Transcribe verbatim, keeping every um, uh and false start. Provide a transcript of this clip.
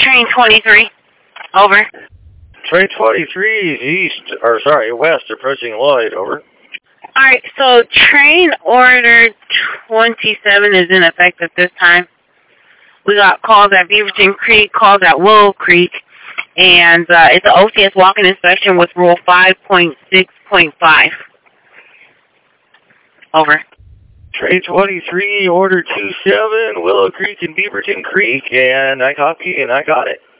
train twenty-three. Over. Train twenty-three is east, or sorry, west, approaching Lloyd. Over. Alright, so train order twenty-seven is in effect at this time. We got calls at Beaverton Creek, calls at Willow Creek, and uh, it's an O C S walk-in inspection with Rule five point six point five. Over. Train twenty-three, order two seven, Willow Creek and Beaverton Creek, and I copy and I got it.